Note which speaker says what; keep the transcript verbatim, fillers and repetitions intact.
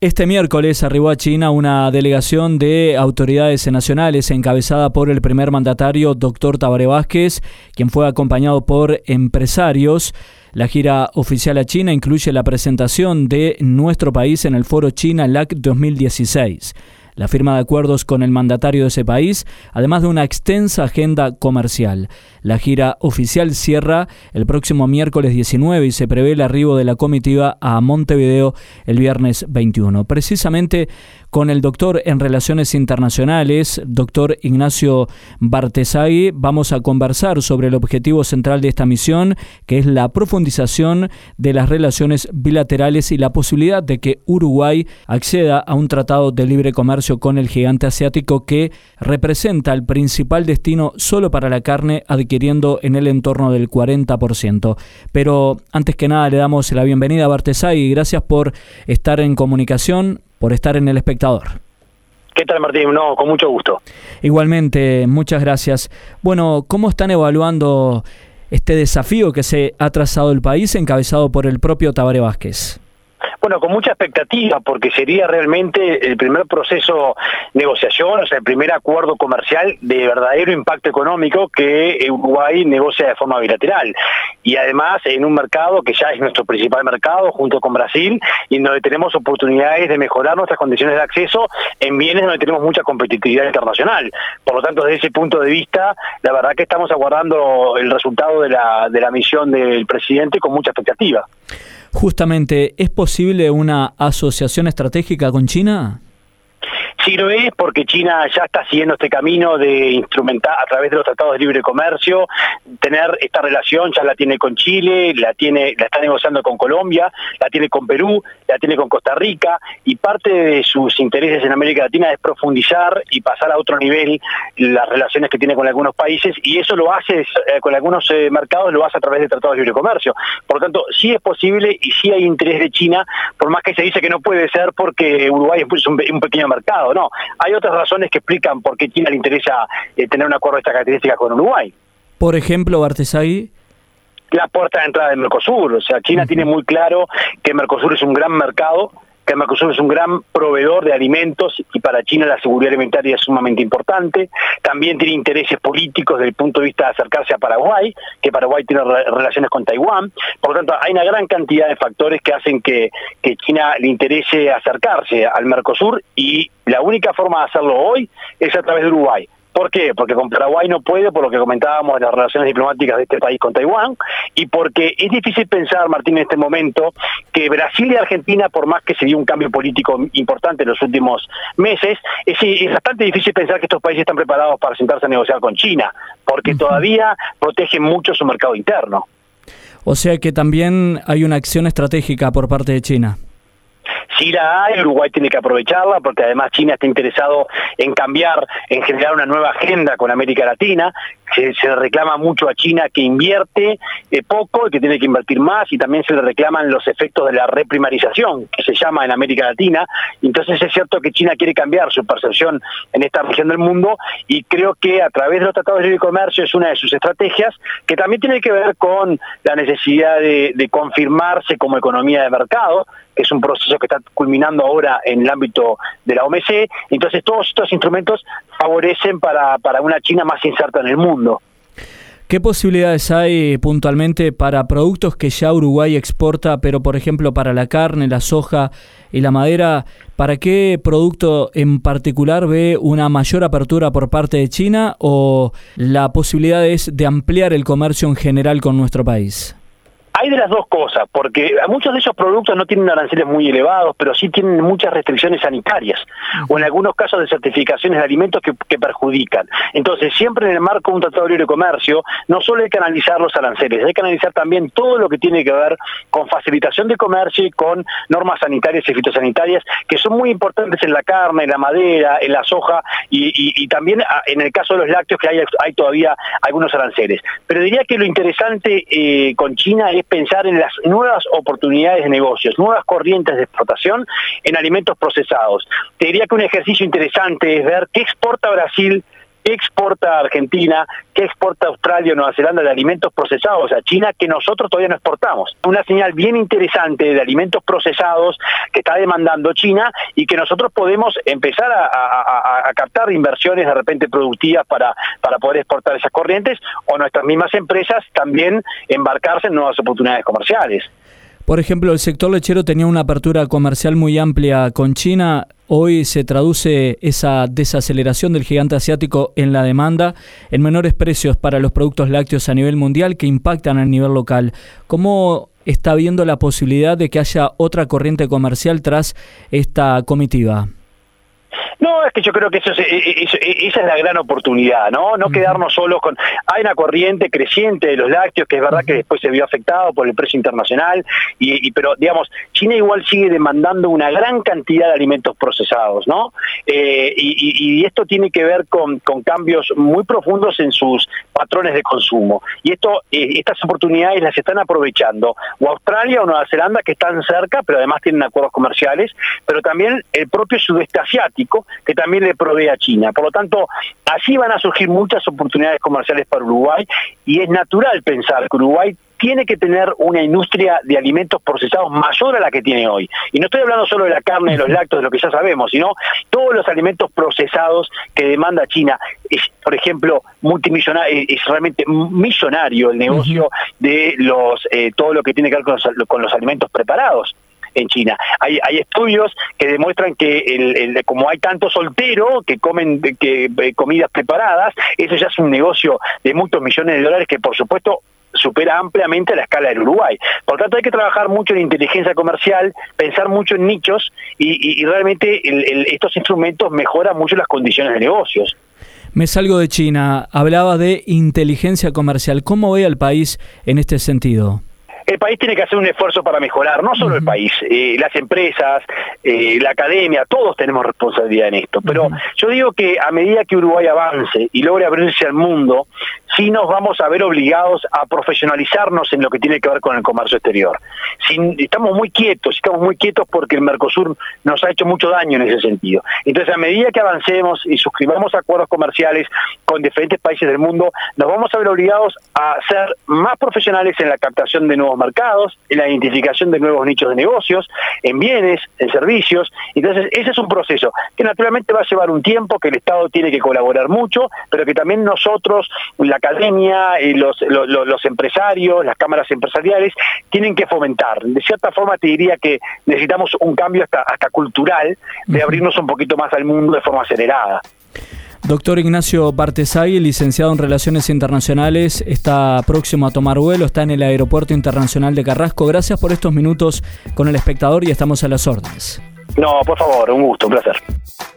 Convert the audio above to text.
Speaker 1: Este miércoles arribó a China una delegación de autoridades nacionales encabezada por el primer mandatario, doctor Tabaré Vázquez, quien fue acompañado por empresarios. La gira oficial a China incluye la presentación de nuestro país en el Foro China L A C dos mil dieciséis. La firma de acuerdos con el mandatario de ese país, además de una extensa agenda comercial. La gira oficial cierra el próximo miércoles diecinueve y se prevé el arribo de la comitiva a Montevideo el viernes veintiuno. Precisamente con el doctor en Relaciones Internacionales, doctor Ignacio Bartesagui, vamos a conversar sobre el objetivo central de esta misión, que es la profundización de las relaciones bilaterales y la posibilidad de que Uruguay acceda a un tratado de libre comercio con el gigante asiático que representa el principal destino solo para la carne, adquiriendo en el entorno del cuarenta por ciento. Pero antes que nada le damos la bienvenida a Bartesagui. Gracias por estar en comunicación, por estar en El Espectador.
Speaker 2: ¿Qué tal, Martín? No, con mucho gusto.
Speaker 1: Igualmente, muchas gracias. Bueno, ¿cómo están evaluando este desafío que se ha trazado el país, encabezado por el propio Tabaré Vázquez?
Speaker 2: Bueno, con mucha expectativa, porque sería realmente el primer proceso de negociación, o sea, el primer acuerdo comercial de verdadero impacto económico que Uruguay negocia de forma bilateral. Y además en un mercado que ya es nuestro principal mercado, junto con Brasil, y donde tenemos oportunidades de mejorar nuestras condiciones de acceso en bienes donde tenemos mucha competitividad internacional. Por lo tanto, desde ese punto de vista, la verdad que estamos aguardando el resultado de la, de la misión del presidente con mucha expectativa.
Speaker 1: Justamente, ¿es posible una asociación estratégica con China?
Speaker 2: Sí lo es, porque China ya está siguiendo este camino de instrumentar a través de los tratados de libre comercio, tener esta relación, ya la tiene con Chile, la tiene, la está negociando con Colombia, la tiene con Perú, la tiene con Costa Rica, y parte de sus intereses en América Latina es profundizar y pasar a otro nivel las relaciones que tiene con algunos países, y eso lo hace eh, con algunos eh, mercados, lo hace a través de tratados de libre comercio. Por lo tanto, sí es posible y sí hay interés de China, por más que se dice que no puede ser porque Uruguay es un, un pequeño mercado. No, hay otras razones que explican por qué China le interesa eh, tener un acuerdo de estas características con Uruguay.
Speaker 1: Por ejemplo, Bartesagui.
Speaker 2: La puerta de entrada del Mercosur, o sea, China uh-huh. tiene muy claro que Mercosur es un gran mercado, que Mercosur es un gran proveedor de alimentos y para China la seguridad alimentaria es sumamente importante. También tiene intereses políticos desde el punto de vista de acercarse a Paraguay, que Paraguay tiene re- relaciones con Taiwán. Por lo tanto, hay una gran cantidad de factores que hacen que, que China le interese acercarse al Mercosur, y la única forma de hacerlo hoy es a través de Uruguay. ¿Por qué? Porque con Paraguay no puede, por lo que comentábamos de las relaciones diplomáticas de este país con Taiwán, y porque es difícil pensar, Martín, en este momento, que Brasil y Argentina, por más que se dio un cambio político importante en los últimos meses, es, es bastante difícil pensar que estos países están preparados para sentarse a negociar con China, porque uh-huh. todavía protegen mucho su mercado interno.
Speaker 1: O sea que también hay una acción estratégica por parte de China.
Speaker 2: Sí la hay, Uruguay tiene que aprovecharla, porque además China está interesado en cambiar, en generar una nueva agenda con América Latina. Se, se le reclama mucho a China que invierte eh, poco y que tiene que invertir más, y también se le reclaman los efectos de la reprimarización, que se llama en América Latina. Entonces es cierto que China quiere cambiar su percepción en esta región del mundo, y creo que a través de los tratados de libre comercio es una de sus estrategias, que también tiene que ver con la necesidad de, de confirmarse como economía de mercado, que es un proceso que está culminando ahora en el ámbito de la O M C. Entonces todos estos instrumentos favorecen para, para una China más inserta en el mundo.
Speaker 1: ¿Qué posibilidades hay puntualmente para productos que ya Uruguay exporta, pero por ejemplo para la carne, la soja y la madera? ¿Para qué producto en particular ve una mayor apertura por parte de China, o la posibilidad es de ampliar el comercio en general con nuestro país?
Speaker 2: Hay de las dos cosas, porque muchos de esos productos no tienen aranceles muy elevados, pero sí tienen muchas restricciones sanitarias, o en algunos casos de certificaciones de alimentos que, que perjudican. Entonces, siempre en el marco de un tratado de libre comercio, no solo hay que analizar los aranceles, hay que analizar también todo lo que tiene que ver con facilitación de comercio y con normas sanitarias y fitosanitarias, que son muy importantes en la carne, en la madera, en la soja, y, y, y también en el caso de los lácteos, que hay, hay todavía algunos aranceles. Pero diría que lo interesante eh, con China es pensar en las nuevas oportunidades de negocios, nuevas corrientes de exportación en alimentos procesados. Te diría que un ejercicio interesante es ver qué exporta Brasil, ¿Qué exporta Argentina? ¿Qué exporta Australia o Nueva Zelanda de alimentos procesados a China que nosotros todavía no exportamos? Una señal bien interesante de alimentos procesados que está demandando China y que nosotros podemos empezar a, a, a, a captar inversiones de repente productivas para, para poder exportar esas corrientes, o nuestras mismas empresas también embarcarse en nuevas oportunidades comerciales.
Speaker 1: Por ejemplo, el sector lechero tenía una apertura comercial muy amplia con China. Hoy se traduce esa desaceleración del gigante asiático en la demanda, en menores precios para los productos lácteos a nivel mundial que impactan a nivel local. ¿Cómo está viendo la posibilidad de que haya otra corriente comercial tras esta comitiva?
Speaker 2: No, es que yo creo que eso es, eso, esa es la gran oportunidad, ¿no? No uh-huh. quedarnos solos con... Hay una corriente creciente de los lácteos que es verdad uh-huh. que después se vio afectado por el precio internacional, y, y pero digamos, China igual sigue demandando una gran cantidad de alimentos procesados, ¿no? Eh, y, y esto tiene que ver con, con cambios muy profundos en sus patrones de consumo. Y esto, eh, estas oportunidades las están aprovechando o Australia o Nueva Zelanda, que están cerca, pero además tienen acuerdos comerciales, pero también el propio sudeste asiático, que también le provee a China. Por lo tanto, así van a surgir muchas oportunidades comerciales para Uruguay, y es natural pensar que Uruguay tiene que tener una industria de alimentos procesados mayor a la que tiene hoy. Y no estoy hablando solo de la carne, de los lácteos, de lo que ya sabemos, sino todos los alimentos procesados que demanda China. Es, por ejemplo, multimillonario, es realmente millonario el negocio de los eh, todo lo que tiene que ver con los, con los alimentos preparados en China. Hay, hay estudios que demuestran que el, el, como hay tanto soltero que comen que, eh, comidas preparadas, eso ya es un negocio de muchos millones de dólares que por supuesto supera ampliamente la escala del Uruguay. Por lo tanto, hay que trabajar mucho en inteligencia comercial, pensar mucho en nichos, y, y, y realmente el, el, estos instrumentos mejoran mucho las condiciones de negocios.
Speaker 1: Me salgo de China, hablaba de inteligencia comercial. ¿Cómo ve al país en este sentido?
Speaker 2: El país tiene que hacer un esfuerzo para mejorar, no solo uh-huh. el país, eh, las empresas, eh, la academia, todos tenemos responsabilidad en esto, pero uh-huh. yo digo que a medida que Uruguay avance y logre abrirse al mundo, sí nos vamos a ver obligados a profesionalizarnos en lo que tiene que ver con el comercio exterior. Si, estamos muy quietos, estamos muy quietos porque el Mercosur nos ha hecho mucho daño en ese sentido. Entonces, a medida que avancemos y suscribamos acuerdos comerciales con diferentes países del mundo, nos vamos a ver obligados a ser más profesionales en la captación de nuevos mercados, en la identificación de nuevos nichos de negocios, en bienes, en servicios. Entonces, ese es un proceso que naturalmente va a llevar un tiempo, que el Estado tiene que colaborar mucho, pero que también nosotros, la academia, y los, los, los empresarios, las cámaras empresariales, tienen que fomentar. De cierta forma te diría que necesitamos un cambio hasta, hasta cultural, de abrirnos un poquito más al mundo de forma acelerada.
Speaker 1: Doctor Ignacio Bartesagui, licenciado en Relaciones Internacionales, está próximo a tomar vuelo, está en el Aeropuerto Internacional de Carrasco. Gracias por estos minutos con El Espectador y estamos a las órdenes.
Speaker 2: No, por favor, un gusto, un placer.